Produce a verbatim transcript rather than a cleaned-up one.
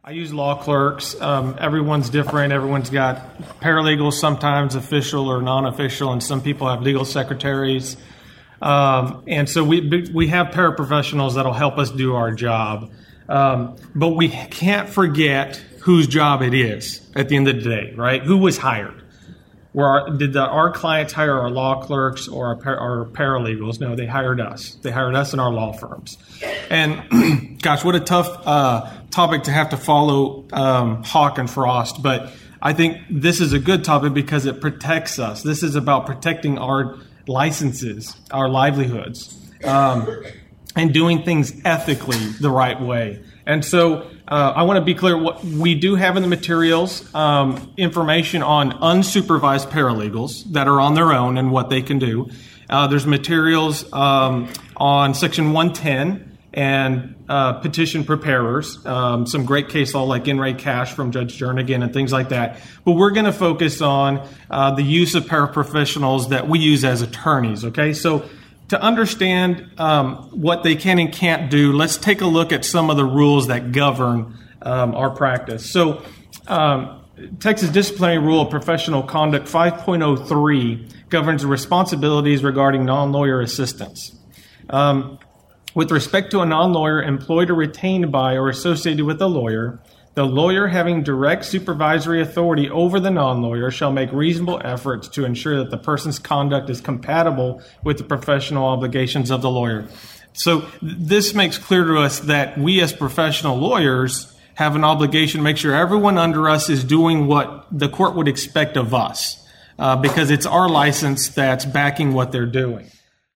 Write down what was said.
I use law clerks. Um, everyone's different. Everyone's got paralegals, sometimes official or non-official, and some people have legal secretaries. Um, and so we we have paraprofessionals that'll help us do our job. Um, but we can't forget whose job it is at the end of the day, right? Who was hired? Were our, did the, our clients hire our law clerks or our, par, our paralegals? No, they hired us. They hired us and our law firms. And gosh, what a tough uh, topic to have to follow um, Hawk and Frost. But I think this is a good topic because it protects us. This is about protecting our licenses, our livelihoods, um, and doing things ethically the right way. And so uh, I want to be clear, what we do have in the materials um, information on unsupervised paralegals that are on their own and what they can do. Uh, there's materials um, on Section one ten and uh, petition preparers, um, some great case law like In re Cash from Judge Jernigan and things like that. But we're going to focus on uh, the use of paraprofessionals that we use as attorneys, okay? So to understand um, what they can and can't do, let's take a look at some of the rules that govern um, our practice. So um, Texas Disciplinary Rule of Professional Conduct five point oh three governs the responsibilities regarding non-lawyer assistants. Um, with respect to a non-lawyer employed or retained by or associated with a lawyer, the lawyer having direct supervisory authority over the non-lawyer shall make reasonable efforts to ensure that the person's conduct is compatible with the professional obligations of the lawyer. So th- this makes clear to us that we as professional lawyers have an obligation to make sure everyone under us is doing what the court would expect of us, uh, because it's our license that's backing what they're doing.